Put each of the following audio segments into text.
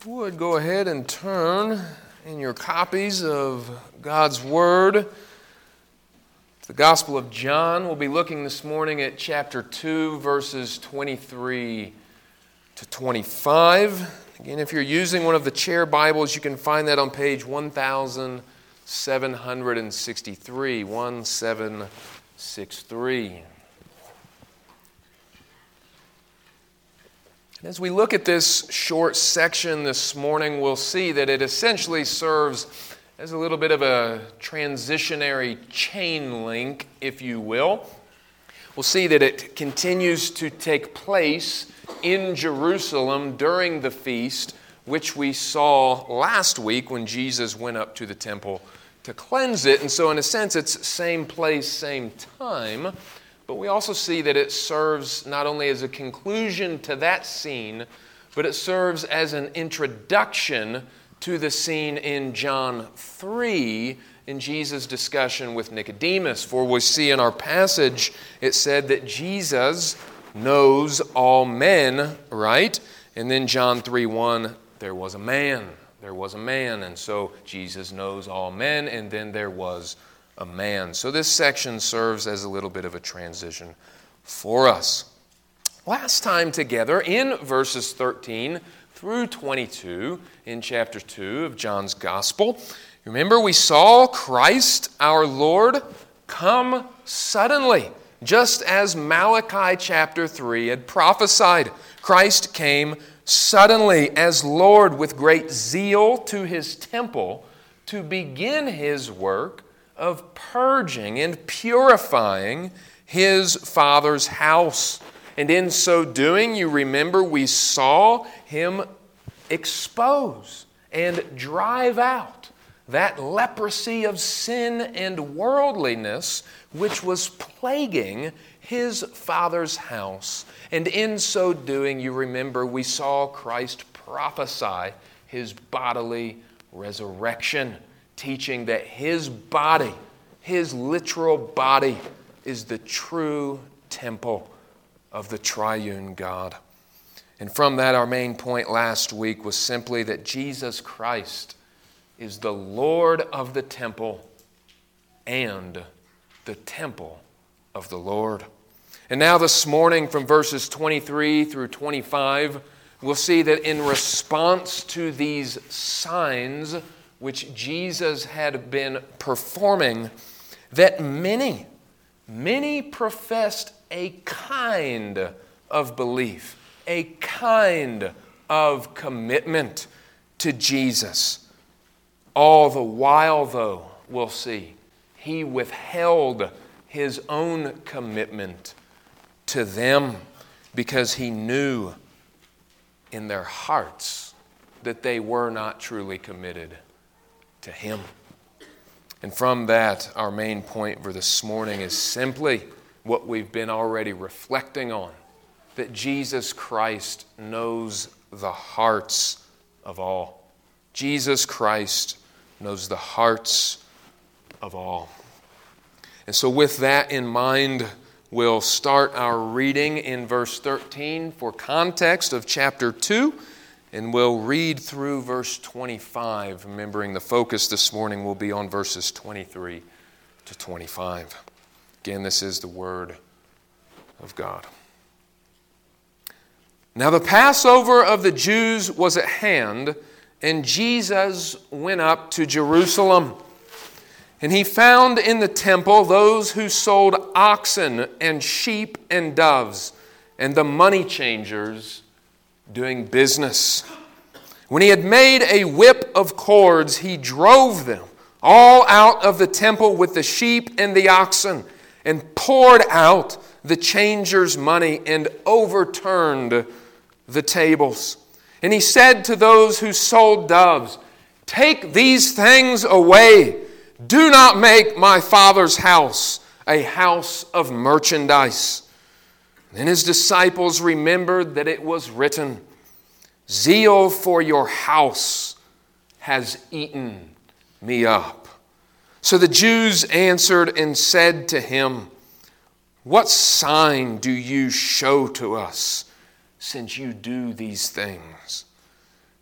Would go ahead and turn in your copies of God's Word to the Gospel of John. We'll be looking this morning at chapter 2, verses 23 to 25. Again, if you're using one of the chair Bibles, you can find that on page 1763, 1763. As we look at this short section this morning, we'll see that it essentially serves as a little bit of a transitionary chain link, if you will. We'll see that it continues to take place in Jerusalem during the feast, which we saw last week when Jesus went up to the temple to cleanse it. And so in a sense, it's same place, same time. But we also see that it serves not only as a conclusion to that scene, but it serves as an introduction to the scene in John 3 in Jesus' discussion with Nicodemus. For we see in our passage, it said that Jesus knows all men, right? And then John 3:1, there was a man. There was a man. And so Jesus knows all men, and then there was a man. So this section serves as a little bit of a transition for us. Last time together in verses 13 through 22 in chapter 2 of John's Gospel, remember we saw Christ our Lord come suddenly, just as Malachi chapter 3 had prophesied. Christ came suddenly as Lord with great zeal to his temple to begin his work of purging and purifying his Father's house. And in so doing, you remember we saw him expose and drive out that leprosy of sin and worldliness which was plaguing his Father's house. And in so doing, you remember we saw Christ prophesy his bodily resurrection, teaching that his body, his literal body, is the true temple of the triune God. And from that, our main point last week was simply that Jesus Christ is the Lord of the temple and the temple of the Lord. And now this morning, from verses 23 through 25, we'll see that in response to these signs which Jesus had been performing, that many professed a kind of belief, a kind of commitment to Jesus. All the while, though, we'll see, he withheld his own commitment to them because he knew in their hearts that they were not truly committed to him. And from that, our main point for this morning is simply what we've been already reflecting on, that Jesus Christ knows the hearts of all. Jesus Christ knows the hearts of all. And so with that in mind, we'll start our reading in verse 13 for context of chapter 2. And we'll read through verse 25, remembering the focus this morning will be on verses 23 to 25. Again, this is the Word of God. Now the Passover of the Jews was at hand, and Jesus went up to Jerusalem. And he found in the temple those who sold oxen and sheep and doves, and the money changers doing business. When he had made a whip of cords, he drove them all out of the temple with the sheep and the oxen, and poured out the changers' money and overturned the tables. And he said to those who sold doves, "Take these things away. Do not make my Father's house a house of merchandise." Then his disciples remembered that it was written, "Zeal for your house has eaten me up." So the Jews answered and said to him, "What sign do you show to us, since you do these things?"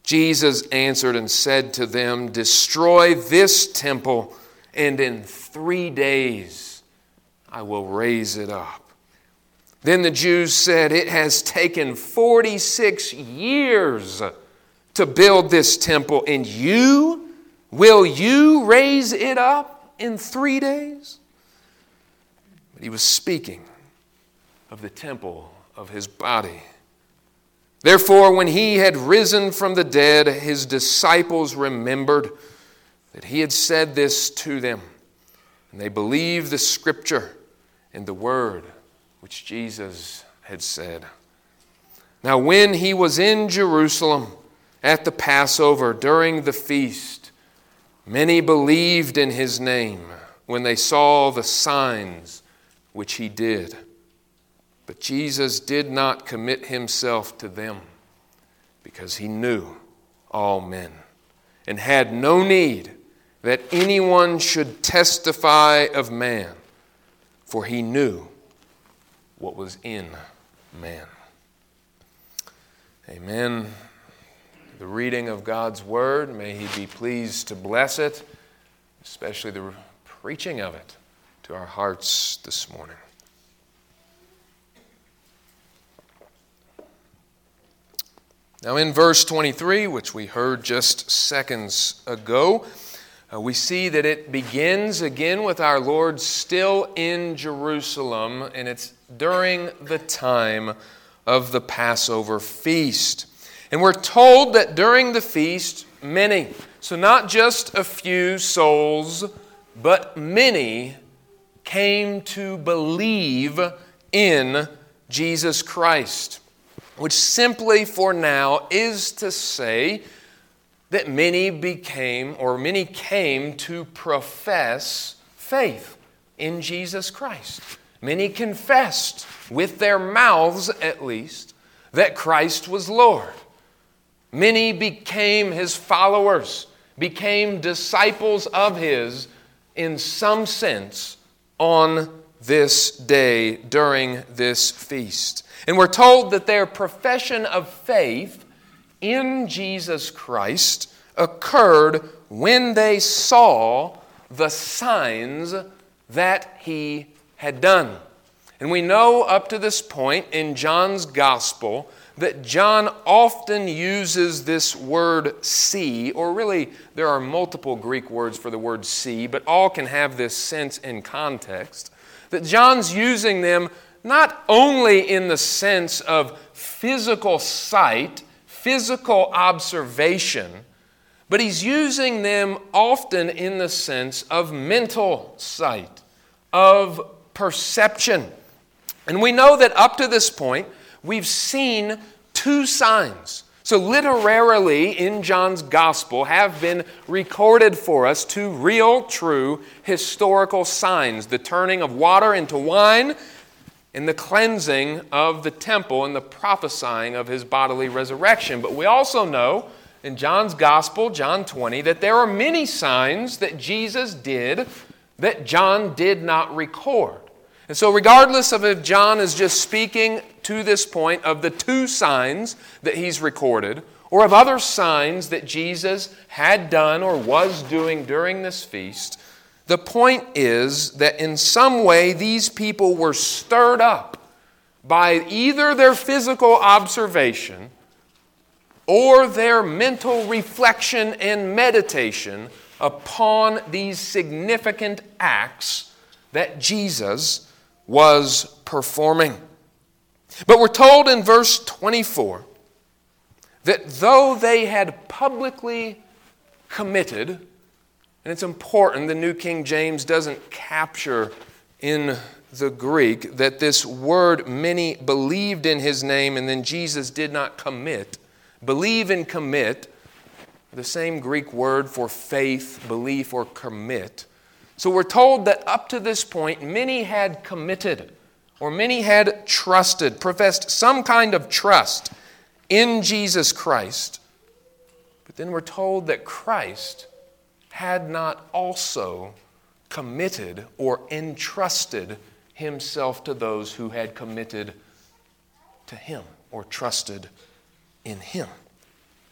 Jesus answered and said to them, "Destroy this temple, and in 3 days I will raise it up." Then the Jews said, "It has taken 46 years to build this temple, and will you raise it up in 3 days?" But he was speaking of the temple of his body. Therefore, when he had risen from the dead, his disciples remembered that he had said this to them, and they believed the scripture and the word which Jesus had said. Now, when he was in Jerusalem at the Passover during the feast, many believed in his name when they saw the signs which he did. But Jesus did not commit himself to them, because he knew all men, and had no need that anyone should testify of man, for he knew what was in man. Amen. The reading of God's word, may he be pleased to bless it, especially the preaching of it to our hearts this morning. Now in verse 23, which we heard just seconds ago, we see that it begins again with our Lord still in Jerusalem, and it's during the time of the Passover feast. And we're told that during the feast, many, so not just a few souls, but many came to believe in Jesus Christ, which simply for now is to say that many came to profess faith in Jesus Christ. Many confessed, with their mouths at least, that Christ was Lord. Many became his followers, became disciples of his in some sense on this day during this feast. And we're told that their profession of faith in Jesus Christ occurred when they saw the signs that he had done. And we know up to this point in John's gospel that John often uses this word see, or really there are multiple Greek words for the word see, but all can have this sense in context, that John's using them not only in the sense of physical sight, physical observation, but he's using them often in the sense of mental sight, of perception. And we know that up to this point, we've seen two signs. So literally in John's gospel have been recorded for us two real, true, historical signs: the turning of water into wine and the cleansing of the temple and the prophesying of his bodily resurrection. But we also know in John's gospel, John 20, that there are many signs that Jesus did that John did not record. And so regardless of if John is just speaking to this point of the two signs that he's recorded, or of other signs that Jesus had done or was doing during this feast, the point is that in some way these people were stirred up by either their physical observation or their mental reflection and meditation upon these significant acts that Jesus was performing. But we're told in verse 24 that though they had publicly committed, and it's important, the New King James doesn't capture in the Greek that this word many believed in his name and then Jesus did not commit. Believe and commit, the same Greek word for faith, belief, or commit. So we're told that up to this point, many had committed, or many had trusted, professed some kind of trust in Jesus Christ. But then we're told that Christ had not also committed or entrusted himself to those who had committed to him or trusted in him.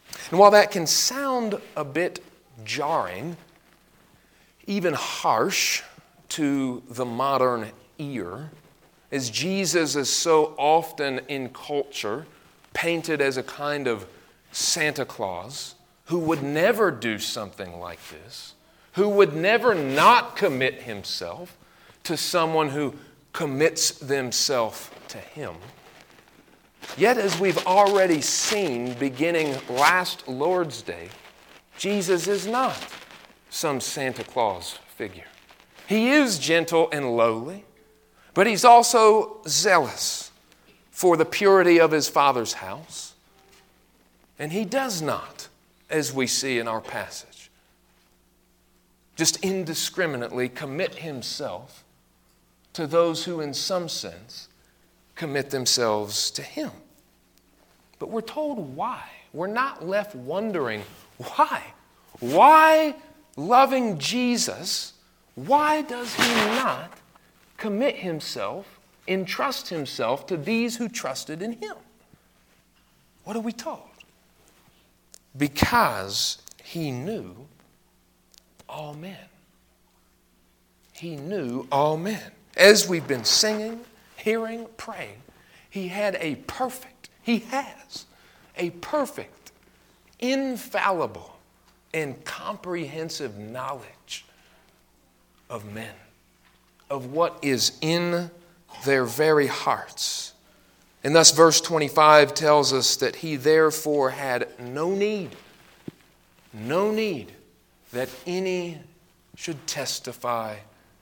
And while that can sound a bit jarring, even harsh to the modern ear, as Jesus is so often in culture painted as a kind of Santa Claus who would never do something like this, who would never not commit himself to someone who commits themselves to him. Yet, as we've already seen beginning last Lord's Day, Jesus is not some Santa Claus figure. He is gentle and lowly, but he's also zealous for the purity of his Father's house. And he does not, as we see in our passage, just indiscriminately commit himself to those who, in some sense, commit themselves to him. But we're told why. We're not left wondering why. Why, loving Jesus, why does he not commit himself, entrust himself to these who trusted in him? What are we told? Because he knew all men. He knew all men. As we've been singing, hearing, praying, he has a perfect, infallible, and comprehensive knowledge of men, of what is in their very hearts. And thus verse 25 tells us that he therefore had no need that any should testify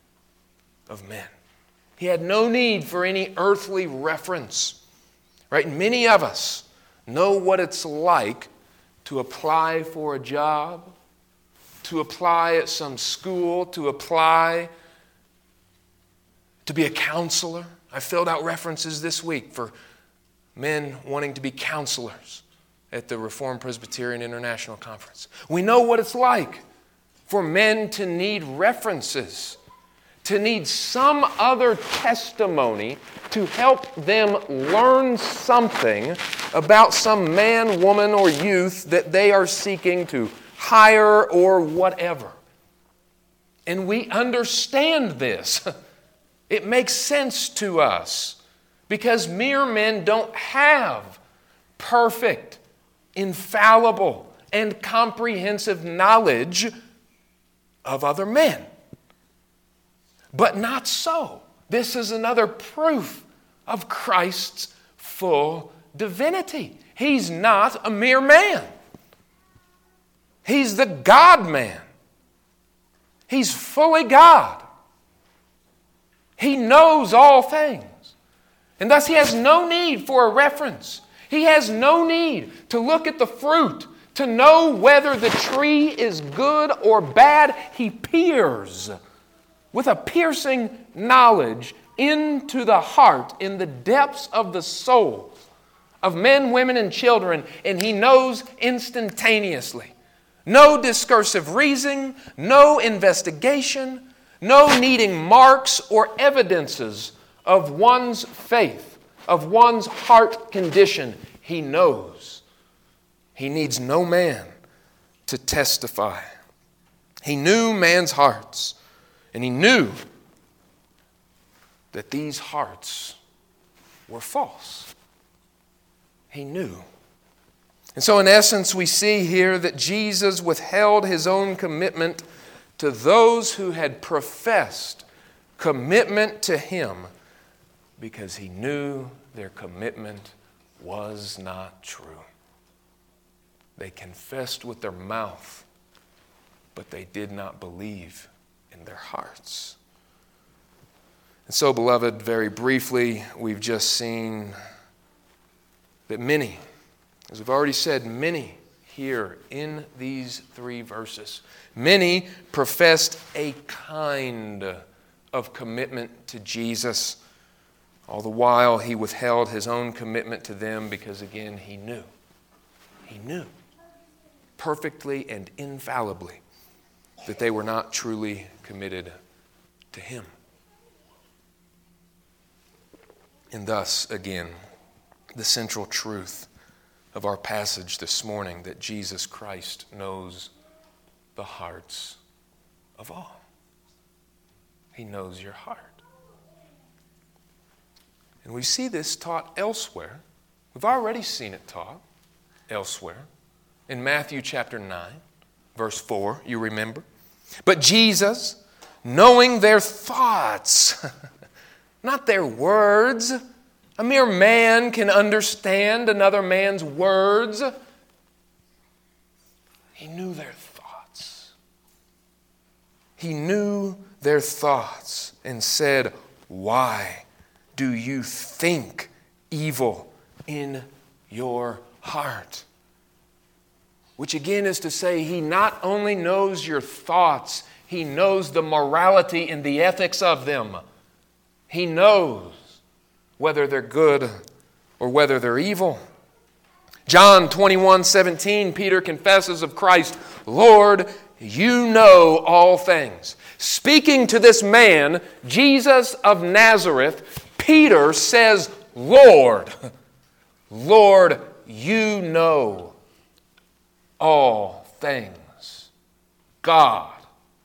of men. He had no need for any earthly reference. Right? Many of us know what it's like to apply for a job, to apply at some school, to apply to be a counselor. I filled out references this week for men wanting to be counselors at the Reformed Presbyterian International Conference. We know what it's like for men to need references, to need some other testimony to help them learn something about some man, woman, or youth that they are seeking to hire or whatever. And we understand this. It makes sense to us because mere men don't have perfect, infallible, and comprehensive knowledge of other men. But not so. This is another proof of Christ's full divinity. He's not a mere man. He's the God-man. He's fully God. He knows all things. And thus he has no need for a reference. He has no need to look at the fruit to know whether the tree is good or bad. He peers with a piercing knowledge into the heart, in the depths of the soul of men, women, and children, and he knows instantaneously. No discursive reasoning, no investigation, no needing marks or evidences of one's faith, of one's heart condition. He knows. He needs no man to testify. He knew man's hearts. And he knew that these hearts were false. He knew. And so in essence, we see here that Jesus withheld his own commitment to those who had professed commitment to him because he knew their commitment was not true. They confessed with their mouth, but they did not believe in their hearts. And so, beloved, very briefly, we've just seen that many, as we've already said, many here in these 3 verses, many professed a kind of commitment to Jesus. All the while, he withheld his own commitment to them because, again, he knew. He knew perfectly and infallibly that they were not truly committed to him. And thus, again, the central truth of our passage this morning that Jesus Christ knows the hearts of all. He knows your heart. And we see this taught elsewhere. We've already seen it taught elsewhere. In Matthew chapter 9, verse 4, you remember. But Jesus, knowing their thoughts, not their words. A mere man can understand another man's words. He knew their thoughts. He knew their thoughts and said, "Why do you think evil in your heart?" Which again is to say, He not only knows your thoughts, He knows the morality and the ethics of them. He knows whether they're good or whether they're evil. John 21:17, Peter confesses of Christ, "Lord, you know all things." Speaking to this man, Jesus of Nazareth, Peter says, "Lord, Lord, you know all things." God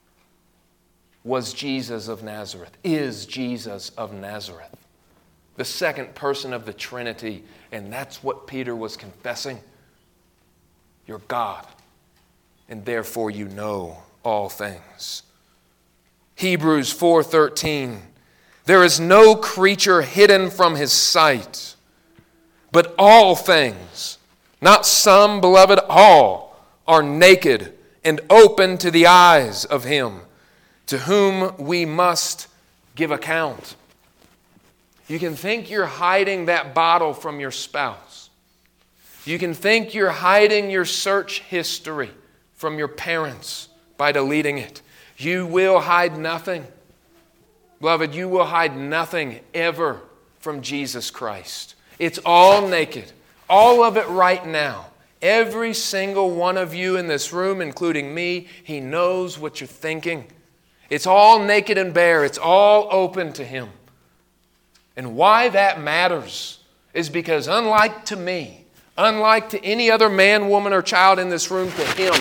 was Jesus of Nazareth, is Jesus of Nazareth, the second person of the Trinity, and that's what Peter was confessing. You're God, and therefore you know all things. Hebrews 4:13, there is no creature hidden from His sight, but all things, not some, beloved, all, are naked and open to the eyes of Him, to whom we must give account. You can think you're hiding that bottle from your spouse. You can think you're hiding your search history from your parents by deleting it. You will hide nothing. Beloved, you will hide nothing ever from Jesus Christ. It's all naked. All of it right now. Every single one of you in this room, including me, He knows what you're thinking. It's all naked and bare. It's all open to Him. And why that matters is because unlike to me, unlike to any other man, woman, or child in this room,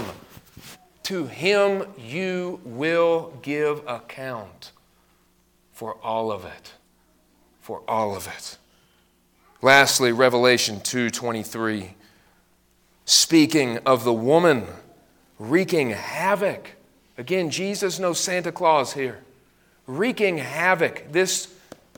to Him you will give account for all of it. For all of it. Lastly, Revelation 2:23. Speaking of the woman wreaking havoc. Again, Jesus knows Santa Claus here. Wreaking havoc. This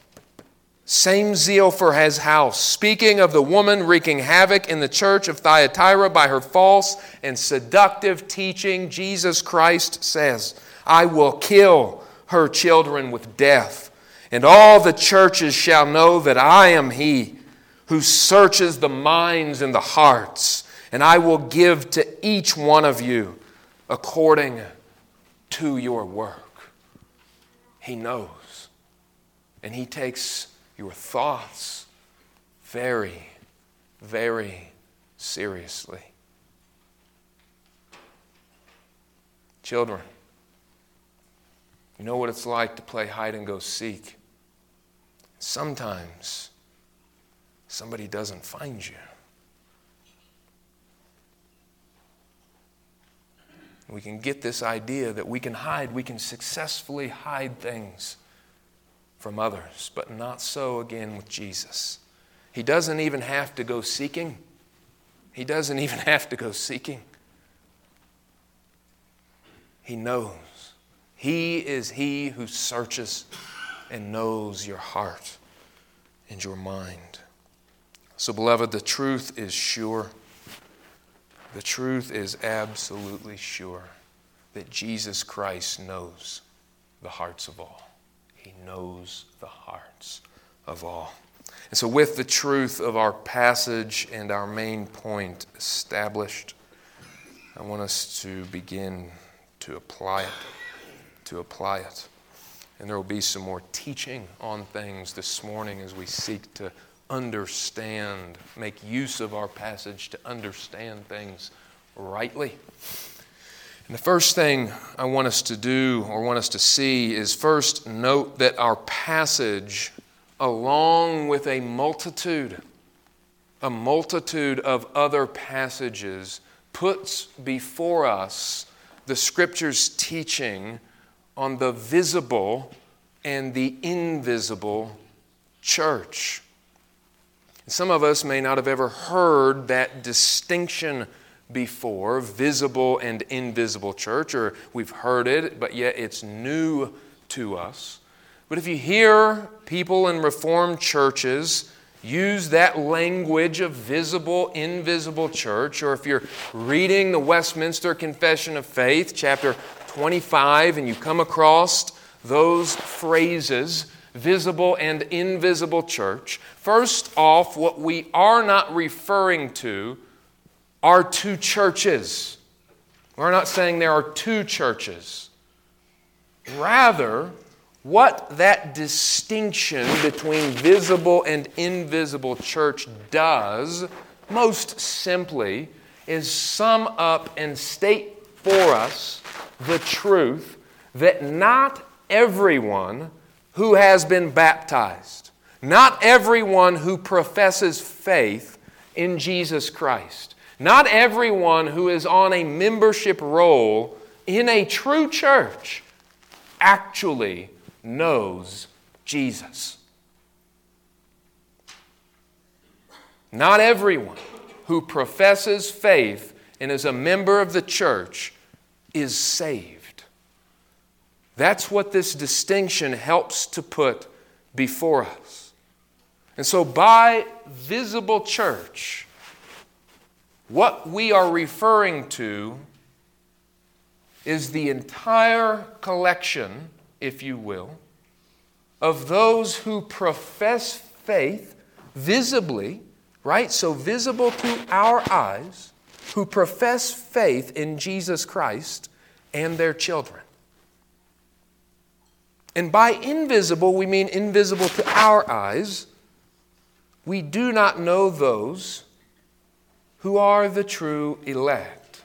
same zeal for His house. Speaking of the woman wreaking havoc in the church of Thyatira by her false and seductive teaching, Jesus Christ says, "I will kill her children with death, and all the churches shall know that I am He who searches the minds and the hearts, and I will give to each one of you according to your work." He knows, and He takes your thoughts very, very seriously. Children, you know what it's like to play hide and go seek. Sometimes somebody doesn't find you. We can get this idea that we can hide, we can successfully hide things from others, but not so again with Jesus. He doesn't even have to go seeking. He doesn't even have to go seeking. He knows. He is He who searches and knows your heart and your mind. So, beloved, the truth is sure. The truth is absolutely sure that Jesus Christ knows the hearts of all. He knows the hearts of all. And so with the truth of our passage and our main point established, I want us to begin to apply it. And there will be some more teaching on things this morning as we seek to understand, make use of our passage to understand things rightly. And the first thing I want us to do or want us to see is first note that our passage, along with a multitude a multitude of other passages puts before us the Scripture's teaching on the visible and the invisible church. Some of us may not have ever heard that distinction before, visible and invisible church, or we've heard it, but yet it's new to us. But if you hear people in Reformed churches use that language of visible, invisible church, or if you're reading the Westminster Confession of Faith, chapter 25, and you come across those phrases, visible and invisible church, first off, what we are not referring to are two churches. We're not saying there are two churches. Rather, what that distinction between visible and invisible church does, most simply, is sum up and state for us the truth that not everyone who has been baptized, not everyone who professes faith in Jesus Christ, not everyone who is on a membership roll in a true church actually knows Jesus. Not everyone who professes faith and is a member of the church is saved. That's what this distinction helps to put before us. And so by visible church, what we are referring to is the entire collection, if you will, of those who profess faith visibly, right? So visible to our eyes, who profess faith in Jesus Christ and their children. And by invisible, we mean invisible to our eyes. We do not know those who are the true elect.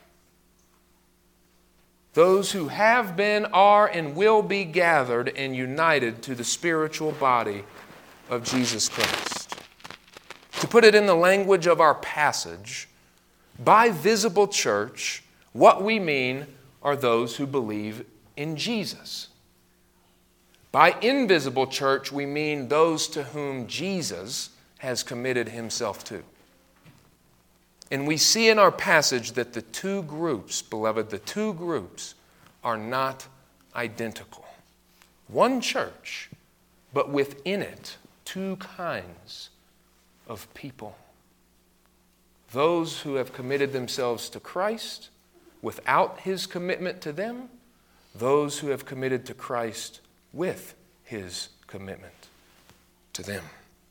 Those who have been, are, and will be gathered and united to the spiritual body of Jesus Christ. To put it in the language of our passage, by visible church, what we mean are those who believe in Jesus. By invisible church, we mean those to whom Jesus has committed himself to. And we see in our passage that the two groups, beloved, the two groups are not identical. One church, but within it, two kinds of people. Those who have committed themselves to Christ without his commitment to them, those who have committed to Christ with his commitment to them.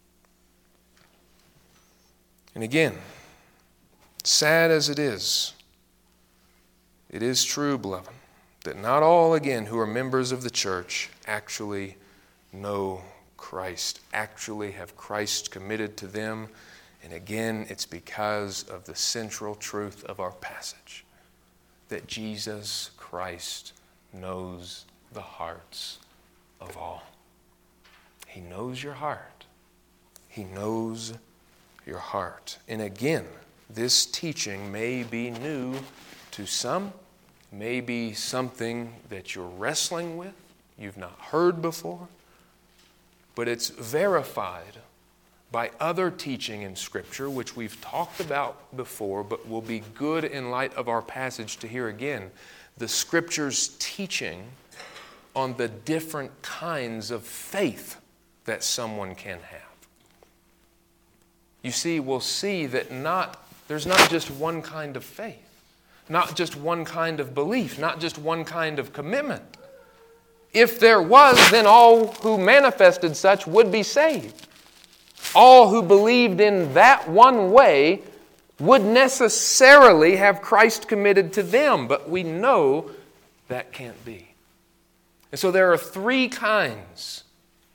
And again, sad as it is true, beloved, that not all, again, who are members of the church actually know Christ, actually have Christ committed to them. And again, it's because of the central truth of our passage, that Jesus Christ knows the hearts of all. He knows your heart. He knows your heart. And again, this teaching may be new to some, may be something that you're wrestling with, you've not heard before, but it's verified by other teaching in Scripture, which we've talked about before, but will be good in light of our passage to hear again. The Scripture's teaching on the different kinds of faith that someone can have. You see, we'll see that there's not just one kind of faith, not just one kind of belief, not just one kind of commitment. If there was, then all who manifested such would be saved. All who believed in that one way would necessarily have Christ committed to them, but we know that can't be. And so there are three kinds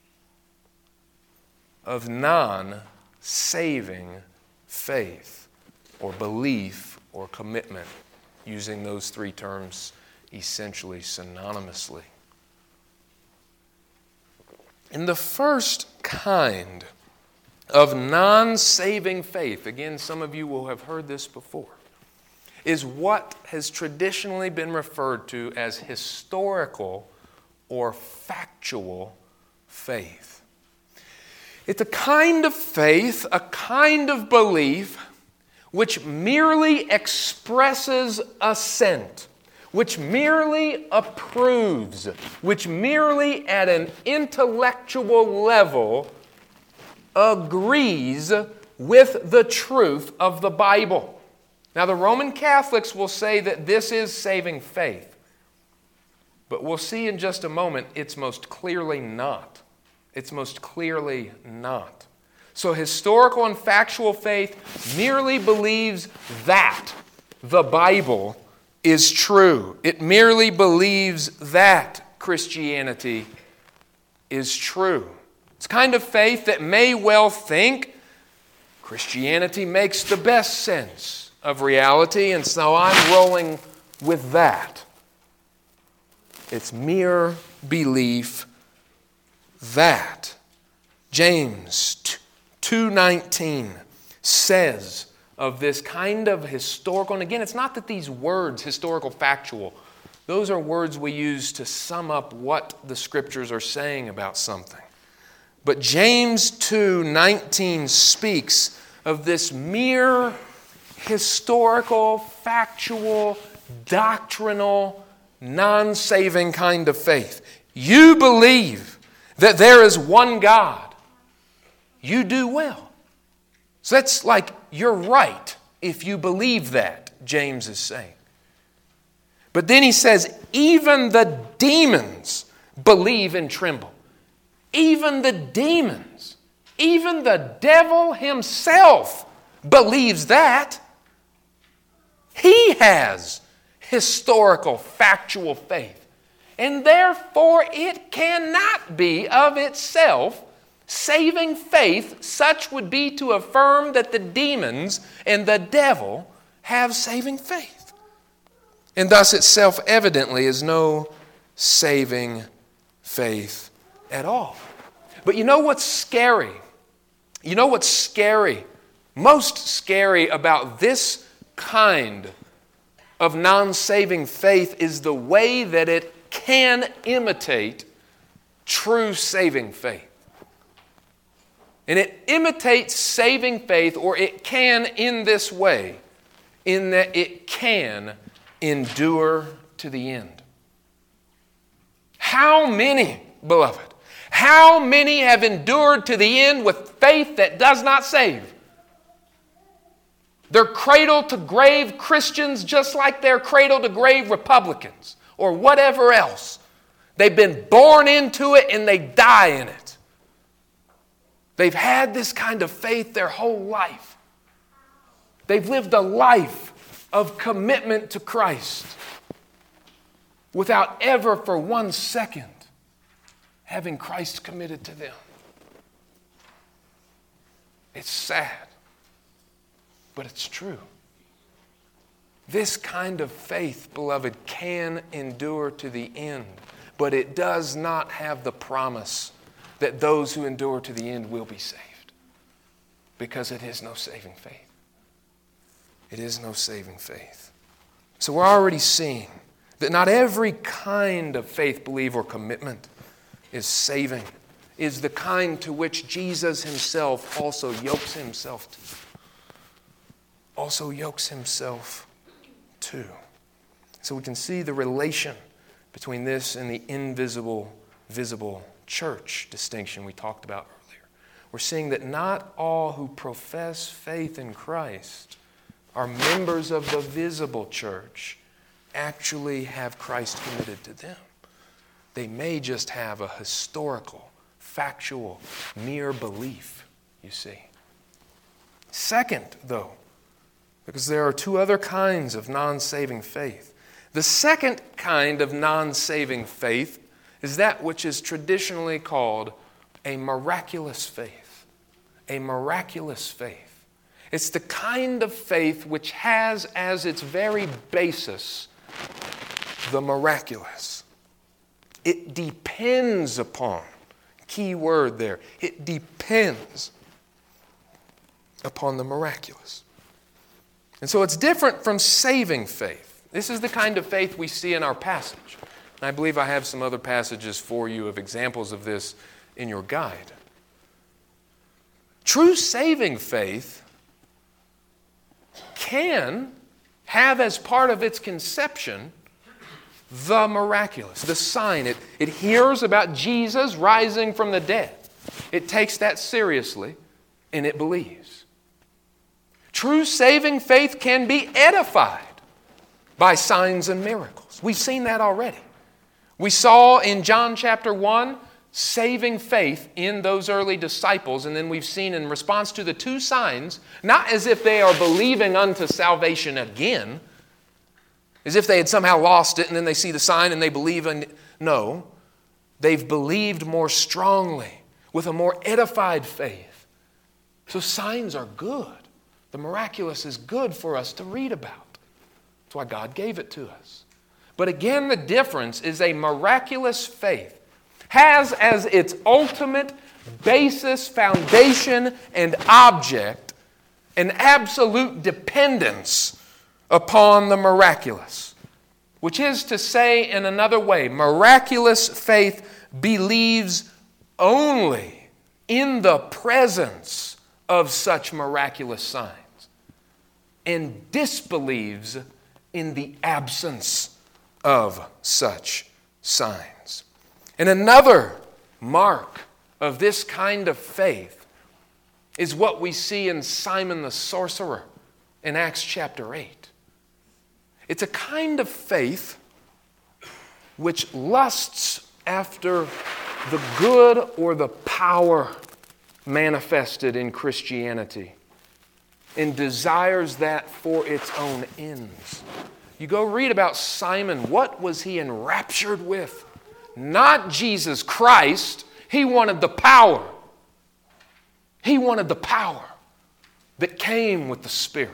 of non-saving faith or belief or commitment, using those three terms essentially synonymously. And the first kind of non-saving faith, again, some of you will have heard this before, is what has traditionally been referred to as historical or factual faith. It's a kind of faith, a kind of belief which merely expresses assent, which merely approves, which merely at an intellectual level agrees with the truth of the Bible. Now, the Roman Catholics will say that this is saving faith, but we'll see in just a moment it's most clearly not. It's most clearly not. So historical and factual faith merely believes that the Bible is true. It merely believes that Christianity is true. It's kind of faith that may well think Christianity makes the best sense of reality, and so I'm rolling with that. It's mere belief that. James 2:19 says of this kind of historical, and again, it's not that these words, historical, factual, those are words we use to sum up what the Scriptures are saying about something. But James 2:19 speaks of this mere historical, factual, doctrinal, non-saving kind of faith. You believe that there is one God. You do well. So that's like you're right if you believe that, James is saying. But then he says, even the demons believe and tremble. Even the demons, even the devil himself believes that. He has historical, factual faith. And therefore it cannot be of itself saving faith. Such would be to affirm that the demons and the devil have saving faith. And thus it self-evidently is no saving faith at all. But you know what's scary? You know what's scary? Most scary about this kind of non-saving faith is the way that it can imitate true saving faith. And it imitates saving faith, or it can in this way, in that it can endure to the end. How many, beloved, how many have endured to the end with faith that does not save? They're cradle-to-grave Christians just like they're cradle-to-grave Republicans or whatever else. They've been born into it and they die in it. They've had this kind of faith their whole life. They've lived a life of commitment to Christ without ever for 1 second having Christ committed to them. It's sad, but it's true. This kind of faith, beloved, can endure to the end, but it does not have the promise that those who endure to the end will be saved, because it is no saving faith. It is no saving faith. So we're already seeing that not every kind of faith, belief, or commitment is saving, is the kind to which Jesus himself also yokes himself to. So we can see the relation between this and the invisible, visible church distinction we talked about earlier. We're seeing that not all who profess faith in Christ are members of the visible church actually have Christ committed to them. They may just have a historical, factual, mere belief, you see. Second, though, because there are two other kinds of non-saving faith. The second kind of non-saving faith is that which is traditionally called a miraculous faith. A miraculous faith. It's the kind of faith which has as its very basis the miraculous. It depends upon, key word there, it depends upon the miraculous. And so it's different from saving faith. This is the kind of faith we see in our passage. And I believe I have some other passages for you of examples of this in your guide. True saving faith can have as part of its conception the miraculous, the sign. It hears about Jesus rising from the dead. It takes that seriously, and it believes. True saving faith can be edified by signs and miracles. We've seen that already. We saw in John chapter 1 saving faith in those early disciples, and then we've seen in response to the two signs, not as if they are believing unto salvation again, as if they had somehow lost it and then they see the sign and they believe in it. No, they've believed more strongly with a more edified faith. So signs are good. The miraculous is good for us to read about. That's why God gave it to us. But again, the difference is a miraculous faith has as its ultimate basis, foundation, and object an absolute dependence upon the miraculous. Which is to say, in another way, miraculous faith believes only in the presence of such miraculous signs and disbelieves in the absence of such signs. And another mark of this kind of faith is what we see in Simon the sorcerer in Acts chapter 8. It's a kind of faith which lusts after the good or the power manifested in Christianity and desires that for its own ends. You go read about Simon. What was he enraptured with? Not Jesus Christ. He wanted the power. He wanted the power that came with the Spirit.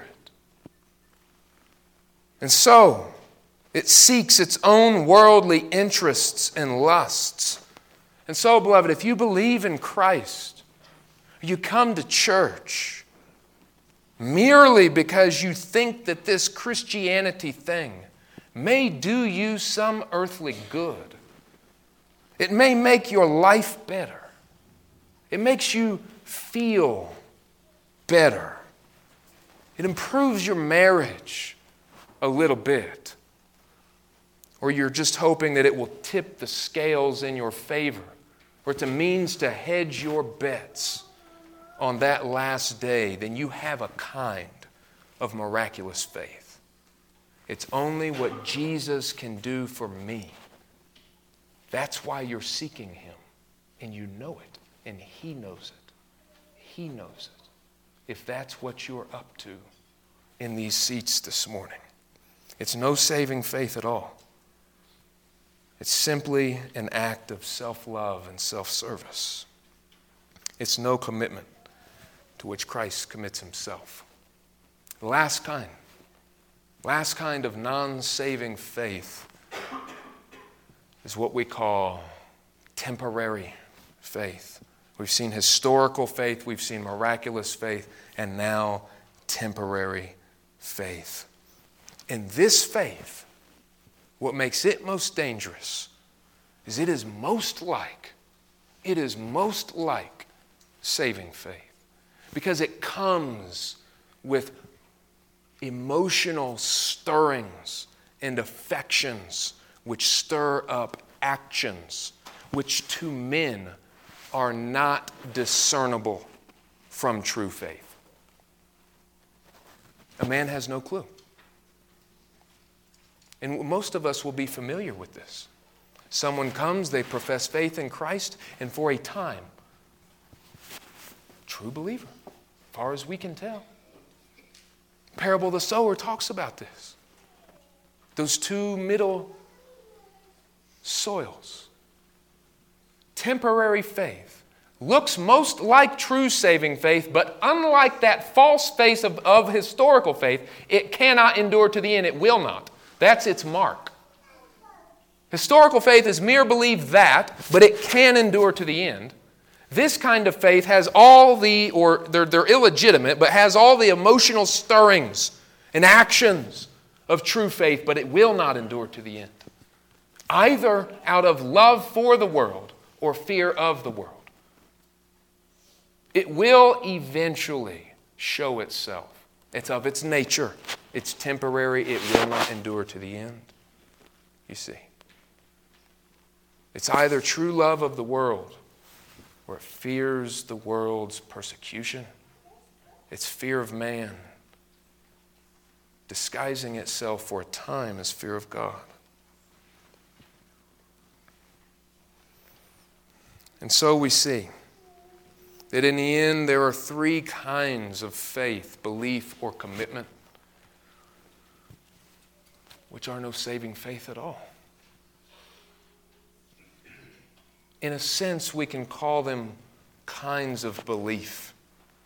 And so, it seeks its own worldly interests and lusts. And so, beloved, if you believe in Christ, you come to church merely because you think that this Christianity thing may do you some earthly good. It may make your life better. It makes you feel better. It improves your marriage a little bit. Or you're just hoping that it will tip the scales in your favor. Or it's a means to hedge your bets on that last day. Then you have a kind of miraculous faith. It's only what Jesus can do for me. That's why you're seeking Him. And you know it. And He knows it. He knows it. If that's what you're up to in these seats this morning. It's no saving faith at all. It's simply an act of self-love and self-service. It's no commitment to which Christ commits Himself. The last kind of non-saving faith is what we call temporary faith. We've seen historical faith, we've seen miraculous faith, and now temporary faith. And this faith, what makes it most dangerous is it is most like saving faith. Because it comes with emotional stirrings and affections which stir up actions which to men are not discernible from true faith. A man has no clue. And most of us will be familiar with this. Someone comes, they profess faith in Christ, and for a time, true believer, as far as we can tell. Parable of the sower talks about this. Those two middle soils. Temporary faith looks most like true saving faith, but unlike that false faith of historical faith, it cannot endure to the end. It will not. That's its mark. Historical faith is mere belief that, but it can endure to the end. This kind of faith has all they're illegitimate, but has all the emotional stirrings and actions of true faith, but it will not endure to the end. Either out of love for the world or fear of the world. It will eventually show itself. It's of its nature. It's temporary. It will not endure to the end. You see. It's either true love of the world or it fears the world's persecution. It's fear of man, disguising itself for a time as fear of God. And so we see that in the end there are three kinds of faith, belief, or commitment, which are no saving faith at all. In a sense, we can call them kinds of belief.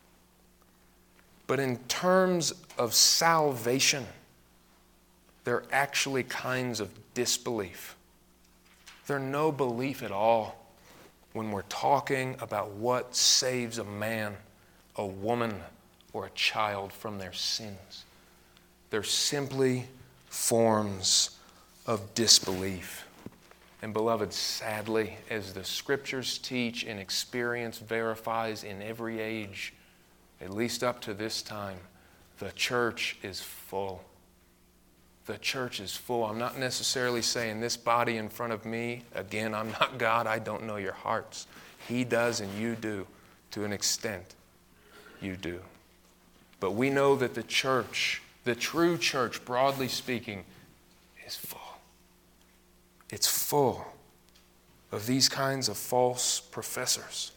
But in terms of salvation, they're actually kinds of disbelief. They're no belief at all when we're talking about what saves a man, a woman, or a child from their sins. They're simply forms of disbelief. And beloved, sadly, as the Scriptures teach and experience verifies in every age, at least up to this time, the church is full. The church is full. I'm not necessarily saying this body in front of me. Again, I'm not God. I don't know your hearts. He does and you do. To an extent, you do. But we know that the church, the true church, broadly speaking, is full. It's full of these kinds of false professors.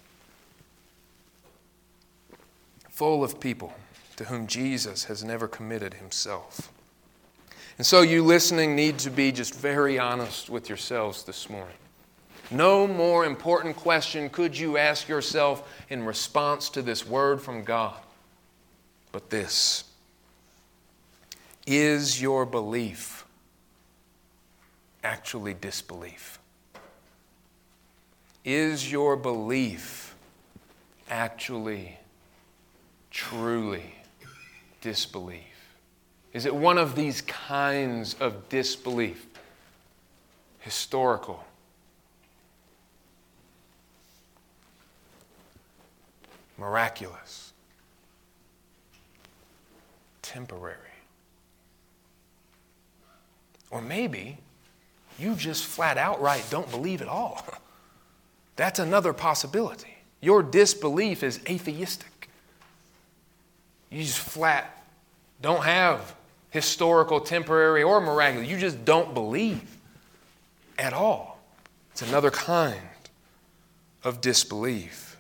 Full of people to whom Jesus has never committed himself. And so you listening need to be just very honest with yourselves this morning. No more important question could you ask yourself in response to this word from God, but this: is your belief actually disbelief? Is your belief actually, truly disbelief? Is it one of these kinds of disbelief? Historical, miraculous, temporary. Or maybe you just flat outright don't believe at all. That's another possibility. Your disbelief is atheistic. You just flat don't have historical, temporary, or miraculous. You just don't believe at all. It's another kind of disbelief.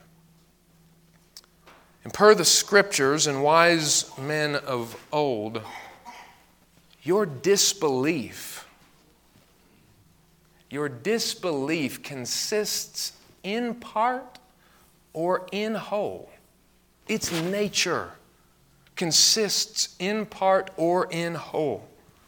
And per the Scriptures and wise men of old, your disbelief consists in part or in whole. Its nature consists in part or in whole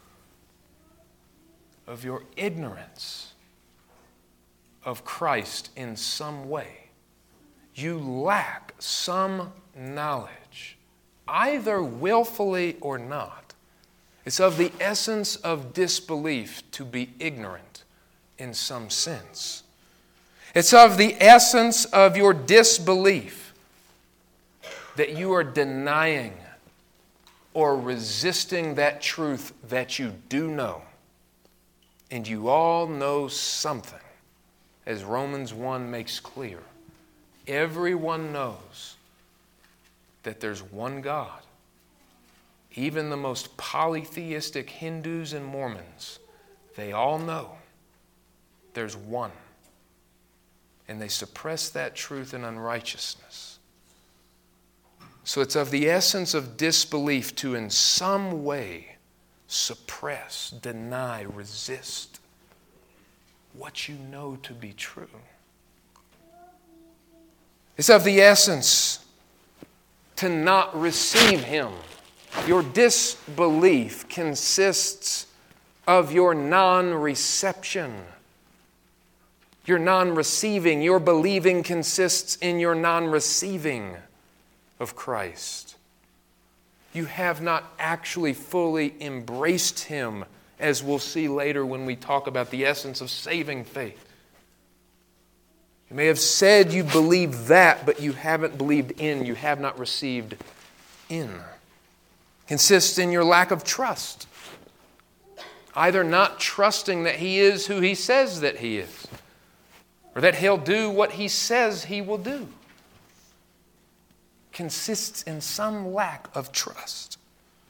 of your ignorance of Christ in some way. You lack some knowledge, either willfully or not. It's of the essence of disbelief to be ignorant in some sense. It's of the essence of your disbelief that you are denying or resisting that truth that you do know. And you all know something, as Romans 1 makes clear. Everyone knows that there's one God. Even the most polytheistic Hindus and Mormons, they all know there's one. And they suppress that truth in unrighteousness. So it's of the essence of disbelief to in some way suppress, deny, resist what you know to be true. It's of the essence to not receive Him. Your disbelief consists of your non-reception Your non-receiving, your believing consists in your non-receiving of Christ. You have not actually fully embraced Him, as we'll see later when we talk about the essence of saving faith. You may have said you believe that, but you haven't believed in, you have not received in. Consists in your lack of trust. Either not trusting that He is who He says that He is, or that He'll do what He says He will do. Consists in some lack of trust.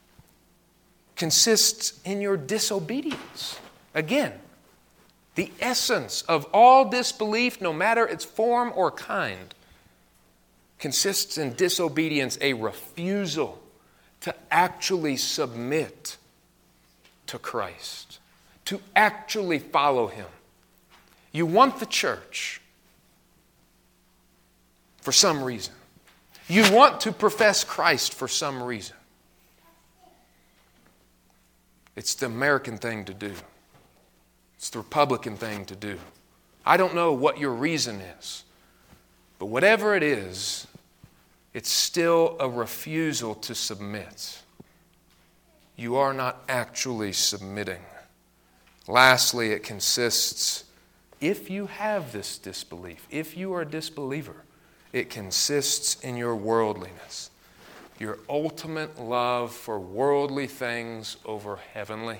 Consists in your disobedience. Again, the essence of all disbelief, no matter its form or kind, consists in disobedience, a refusal to actually submit to Christ, to actually follow Him. You want the church for some reason. You want to profess Christ for some reason. It's the American thing to do. It's the Republican thing to do. I don't know what your reason is, but whatever it is, it's still a refusal to submit. You are not actually submitting. Lastly, it consists, if you have this disbelief, if you are a disbeliever, it consists in your worldliness, your ultimate love for worldly things over heavenly.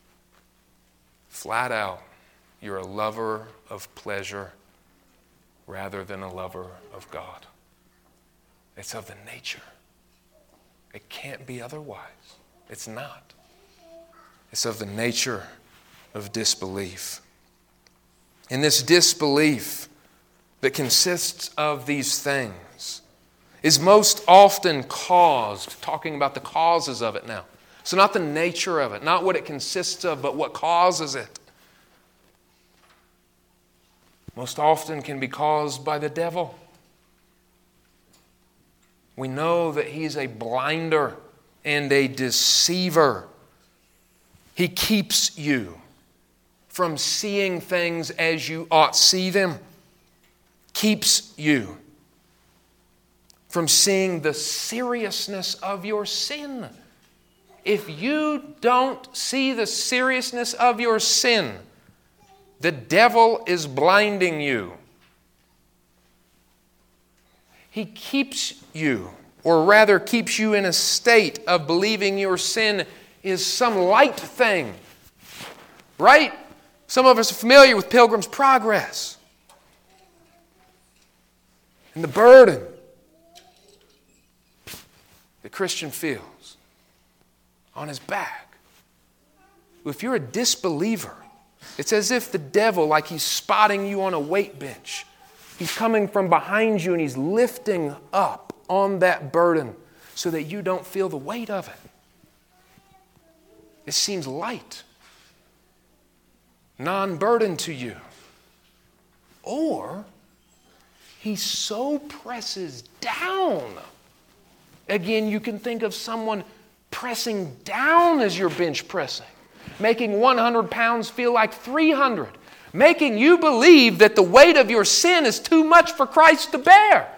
Flat out, you're a lover of pleasure rather than a lover of God. It's of the nature. It can't be otherwise. It's not. It's of the nature of disbelief. And this disbelief that consists of these things is most often caused, talking about the causes of it now. So not the nature of it, not what it consists of, but what causes it. Most often can be caused by the devil. We know that he's a blinder and a deceiver. He keeps you from seeing things as you ought see them. Keeps you from seeing the seriousness of your sin. If you don't see the seriousness of your sin, the devil is blinding you. He keeps you, or rather keeps you in a state of believing your sin is some light thing. Right? Some of us are familiar with Pilgrim's Progress. And the burden the Christian feels on his back. If you're a disbeliever, it's as if the devil, like he's spotting you on a weight bench, he's coming from behind you and he's lifting up on that burden so that you don't feel the weight of it. It seems light, non-burden to you. Or he so presses down. Again, you can think of someone pressing down as you're bench pressing, making 100 pounds feel like 300, making you believe that the weight of your sin is too much for Christ to bear.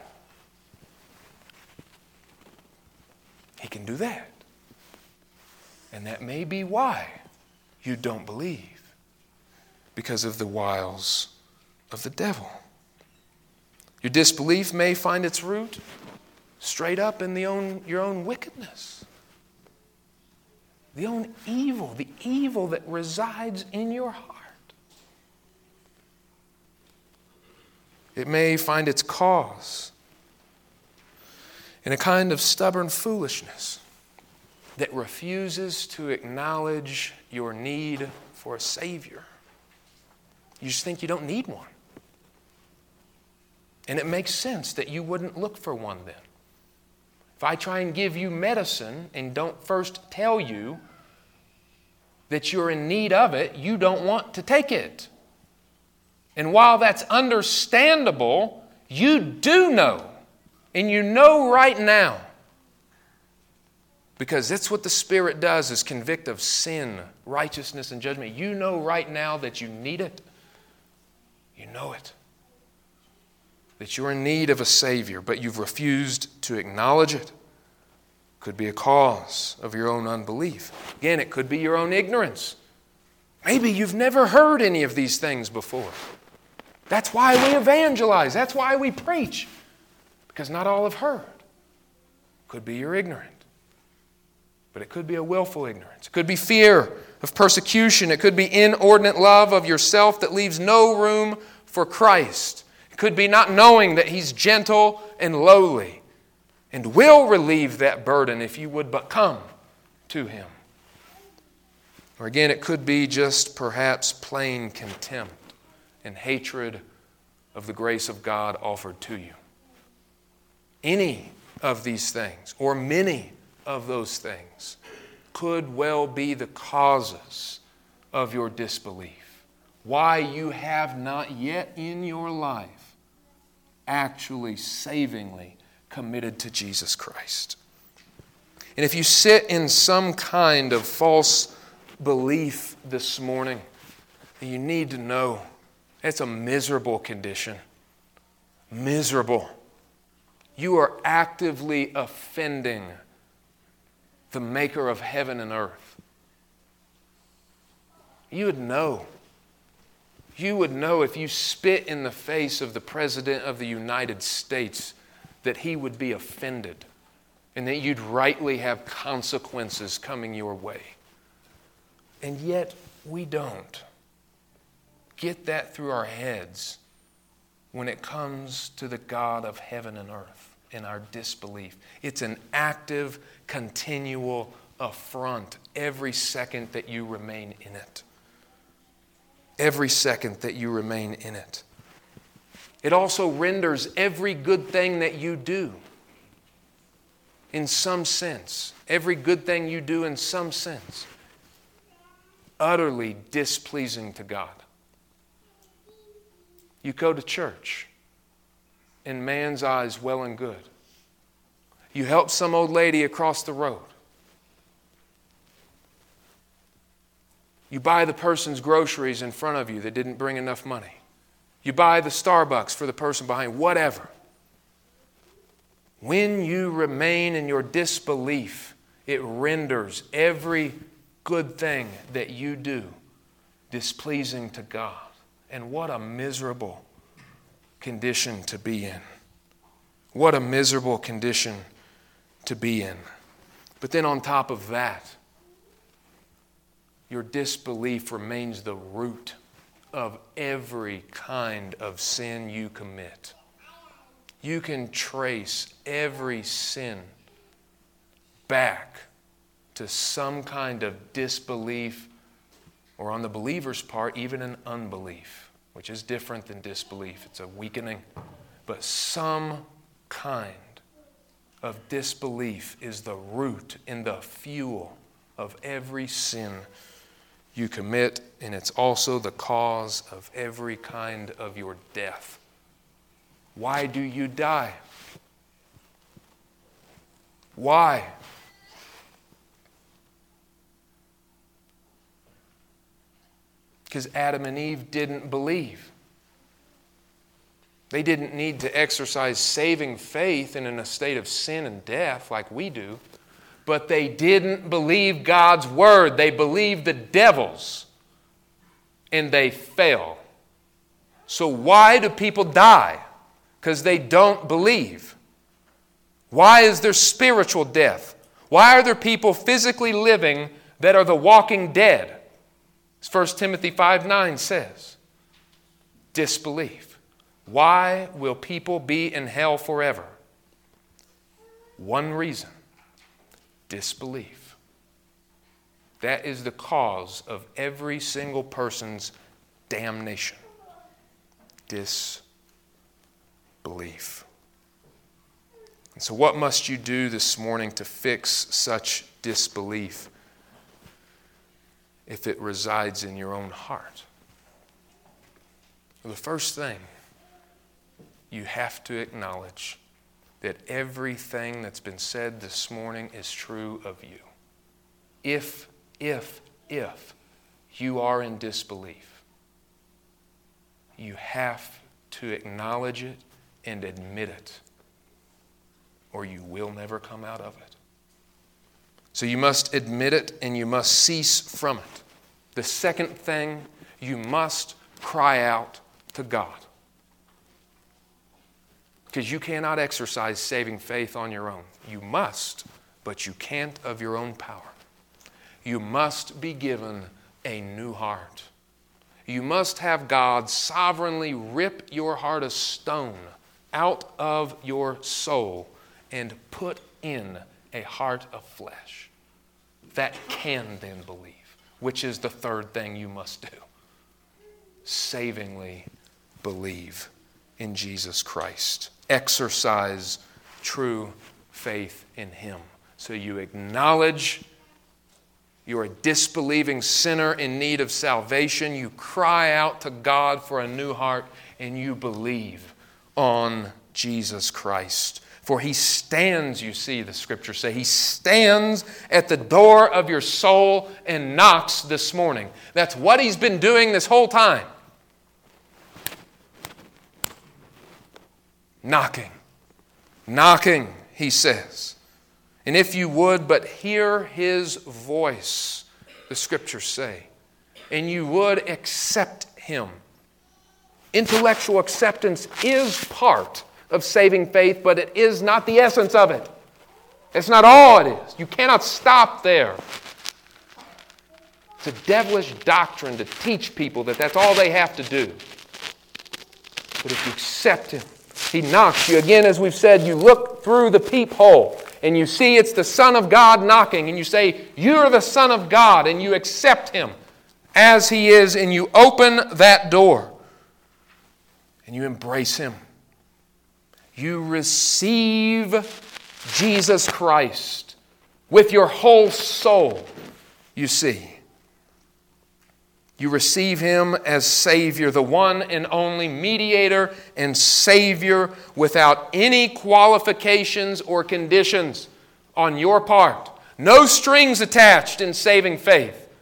He can do that. And that may be why you don't believe, because of the wiles of the devil. Your disbelief may find its root straight up in your own wickedness. The evil that resides in your heart. It may find its cause in a kind of stubborn foolishness that refuses to acknowledge your need for a Savior. You just think you don't need one. And it makes sense that you wouldn't look for one then. If I try and give you medicine and don't first tell you that you're in need of it, you don't want to take it. And while that's understandable, you do know. And you know right now. Because that's what the Spirit does, is convict of sin, righteousness, and judgment. You know right now that you need it. You know it. That you're in need of a Savior, but you've refused to acknowledge it. Could be a cause of your own unbelief. Again, it could be your own ignorance. Maybe you've never heard any of these things before. That's why we evangelize. That's why we preach. Because not all have heard. Could be you're ignorant. But it could be a willful ignorance. It could be fear of persecution. It could be inordinate love of yourself that leaves no room for Christ. It could be not knowing that He's gentle and lowly and will relieve that burden if you would but come to Him. Or again, it could be just perhaps plain contempt and hatred of the grace of God offered to you. Any of these things, or many of those things, could well be the causes of your disbelief. Why you have not yet in your life actually savingly committed to Jesus Christ. And if you sit in some kind of false belief this morning, you need to know it's a miserable condition. Miserable. You are actively offending the Maker of heaven and earth. You would know. You would know if you spit in the face of the President of the United States that he would be offended and that you'd rightly have consequences coming your way. And yet we don't get that through our heads when it comes to the God of heaven and earth in our disbelief. It's an active, continual affront every second that you remain in it. Every second that you remain in it. It also renders every good thing that you do, in some sense, every good thing you do in some sense, utterly displeasing to God. You go to church, in man's eyes, well and good. You help some old lady across the road. You buy the person's groceries in front of you that didn't bring enough money. You buy the Starbucks for the person behind, whatever. When you remain in your disbelief, it renders every good thing that you do displeasing to God. And what a miserable condition to be in. What a miserable condition to be in. But then on top of that, your disbelief remains the root of every kind of sin you commit. You can trace every sin back to some kind of disbelief, or on the believer's part, even an unbelief, which is different than disbelief. It's a weakening. But some kind of disbelief is the root and the fuel of every sin you commit, and it's also the cause of every kind of your death. Why do you die? Why? Because Adam and Eve didn't believe. They didn't need to exercise saving faith in a state of sin and death like we do. But they didn't believe God's word. They believed the devil's. And they fell. So why do people die? Because they don't believe. Why is there spiritual death? Why are there people physically living that are the walking dead? As 1 Timothy 5:9 says. Disbelief. Why will people be in hell forever? One reason. Disbelief. That is the cause of every single person's damnation. Disbelief. And so what must you do this morning to fix such disbelief if it resides in your own heart? Well, the first thing, you have to acknowledge that everything that's been said this morning is true of you. If you are in disbelief, you have to acknowledge it and admit it, or you will never come out of it. So you must admit it and you must cease from it. The second thing, you must cry out to God. Because you cannot exercise saving faith on your own. You must, but you can't of your own power. You must be given a new heart. You must have God sovereignly rip your heart of stone out of your soul and put in a heart of flesh that can then believe, which is the third thing you must do. Savingly believe in Jesus Christ. Exercise true faith in Him. So you acknowledge you're a disbelieving sinner in need of salvation. You cry out to God for a new heart, and you believe on Jesus Christ. For He stands, you see, the Scriptures say, He stands at the door of your soul and knocks this morning. That's what He's been doing this whole time. Knocking. Knocking, He says. And if you would but hear His voice, the Scriptures say, and you would accept Him. Intellectual acceptance is part of saving faith, but it is not the essence of it. It's not all it is. You cannot stop there. It's a devilish doctrine to teach people that that's all they have to do. But if you accept Him, He knocks you. Again, as we've said, you look through the peephole and you see it's the Son of God knocking, and you say, you're the Son of God, and you accept Him as He is, and you open that door and you embrace Him. You receive Jesus Christ with your whole soul, you see. You receive Him as Savior, the one and only mediator and Savior without any qualifications or conditions on your part. No strings attached in saving faith.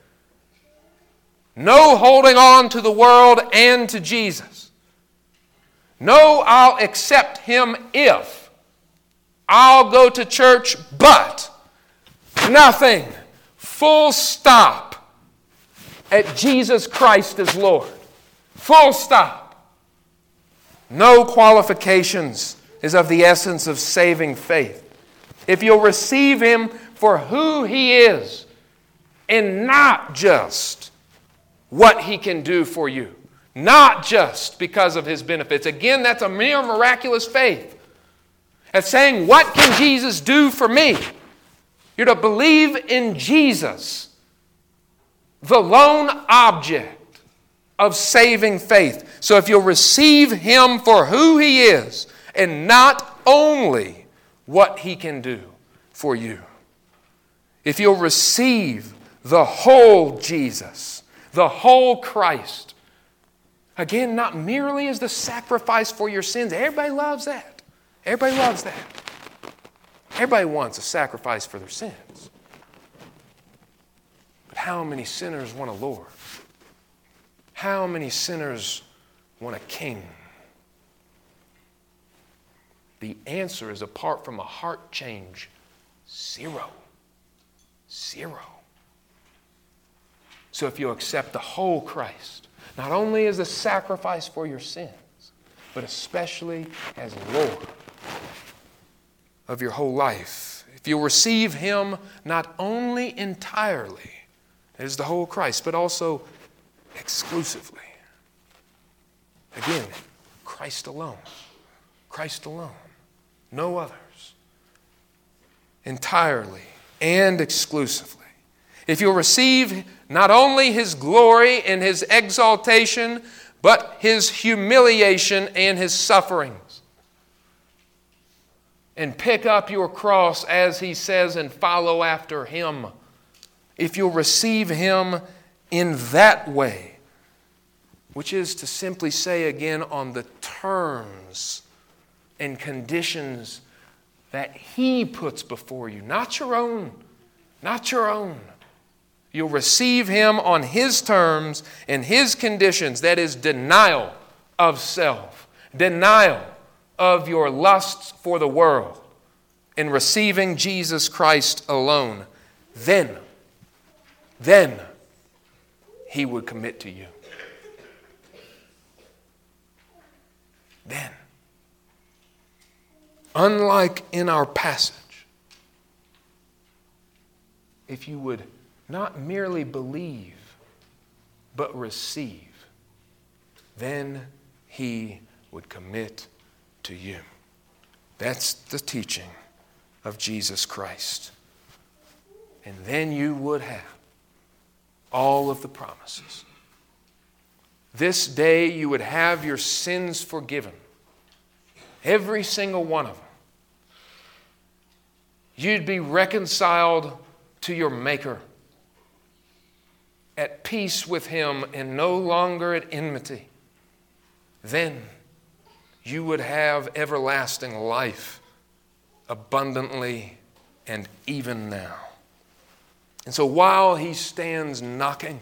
No holding on to the world and to Jesus. No, I'll accept Him if. I'll go to church, but nothing. Full stop. At Jesus Christ as Lord. Full stop. No qualifications is of the essence of saving faith. If you'll receive Him for who He is and not just what He can do for you, not just because of His benefits. Again, that's a mere miraculous faith. That's saying, what can Jesus do for me? You're to believe in Jesus, the lone object of saving faith. So if you'll receive Him for who He is and not only what He can do for you. If you'll receive the whole Jesus, the whole Christ. Again, not merely as the sacrifice for your sins. Everybody loves that. Everybody loves that. Everybody wants a sacrifice for their sins. How many sinners want a Lord? How many sinners want a king? The answer is, apart from a heart change, zero. Zero. So if you accept the whole Christ, not only as a sacrifice for your sins, but especially as Lord of your whole life, if you'll receive Him not only entirely, as the whole Christ, but also exclusively. Again, Christ alone. Christ alone. No others. Entirely and exclusively. If you'll receive not only His glory and His exaltation, but His humiliation and His sufferings. And pick up your cross, as He says, and follow after Him. If you'll receive Him in that way, which is to simply say again on the terms and conditions that He puts before you, not your own, not your own. You'll receive Him on His terms and His conditions, that is, denial of self, denial of your lusts for the world, and receiving Jesus Christ alone, then He would commit to you. Then, unlike in our passage, if you would not merely believe, but receive, then He would commit to you. That's the teaching of Jesus Christ. And then you would have all of the promises. This day you would have your sins forgiven. Every single one of them. You'd be reconciled to your Maker, at peace with Him and no longer at enmity. Then you would have everlasting life abundantly and even now. And so while He stands knocking,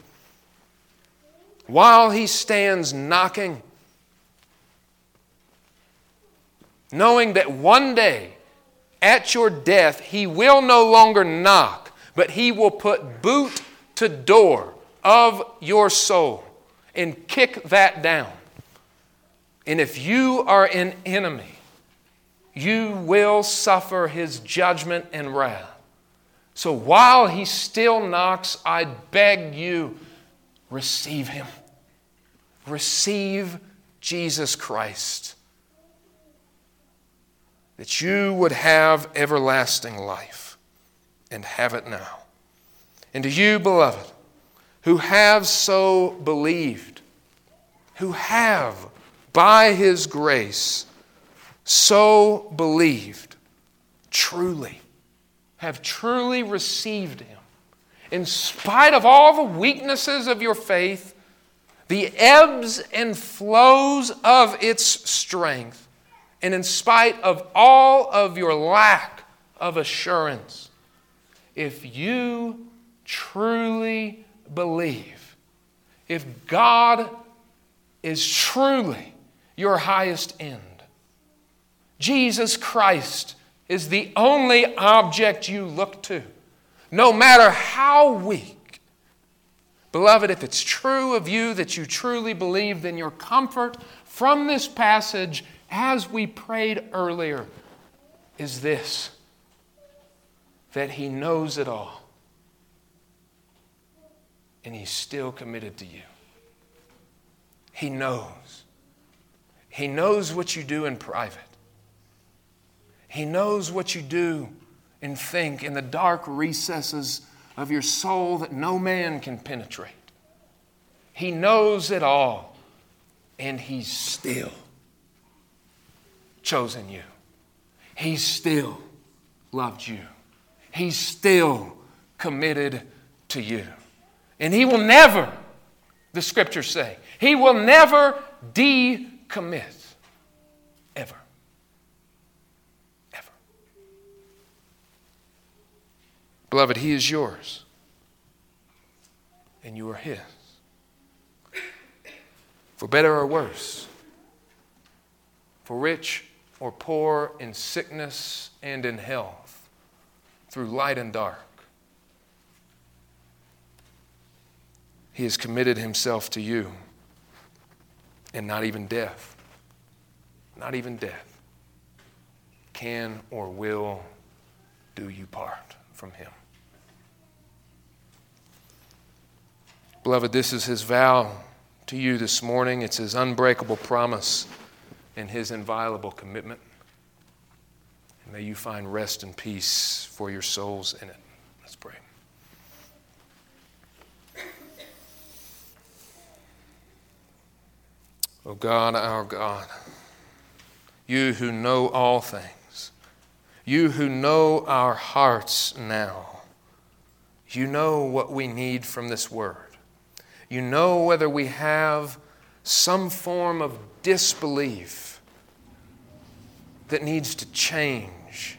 knowing that one day at your death He will no longer knock, but He will put boot to door of your soul and kick that down. And if you are an enemy, you will suffer His judgment and wrath. So while He still knocks, I beg you, receive Him. Receive Jesus Christ, that you would have everlasting life and have it now. And to you, beloved, who have so believed, who have, by His grace, so believed, have truly received Him, in spite of all the weaknesses of your faith, the ebbs and flows of its strength, and in spite of all of your lack of assurance, if you truly believe, if God is truly your highest end, Jesus Christ is the only object you look to, no matter how weak. Beloved, if it's true of you that you truly believe, then your comfort from this passage, as we prayed earlier, is this: that He knows it all, and He's still committed to you. He knows. He knows what you do in private. He knows what you do and think in the dark recesses of your soul that no man can penetrate. He knows it all, and He's still chosen you. He's still loved you. He's still committed to you. And He will never, the Scriptures say, He will never decommit. Ever. Ever. Beloved, He is yours. And you are His. For better or worse, for rich or poor, in sickness and in health, through light and dark, He has committed Himself to you. And not even death, can or will do you part from Him. Beloved, this is His vow to you this morning. It's His unbreakable promise and His inviolable commitment. And may you find rest and peace for your souls in it. Let's pray. O God, our God, You who know all things, You who know our hearts now, You know what we need from this word. You know whether we have some form of disbelief that needs to change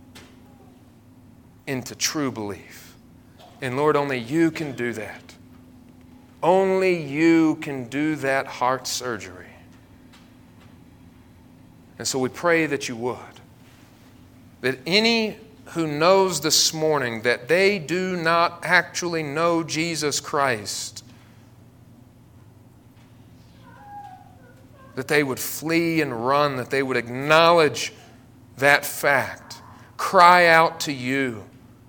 into true belief. And Lord, only You can do that. Only You can do that heart surgery. And so we pray that you would. That any who knows this morning that they do not actually know Jesus Christ, that they would flee and run, that they would acknowledge that fact, cry out to you,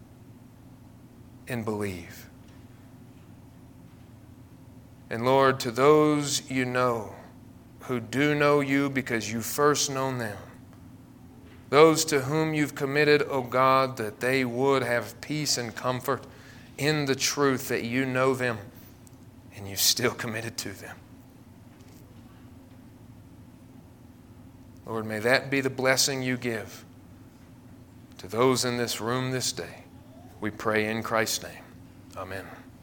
and believe. And Lord, to those you know, who do know you because you first known them, those to whom you've committed, O God, that they would have peace and comfort in the truth that you know them and you've still committed to them. Lord, may that be the blessing you give to those in this room this day. We pray in Christ's name. Amen.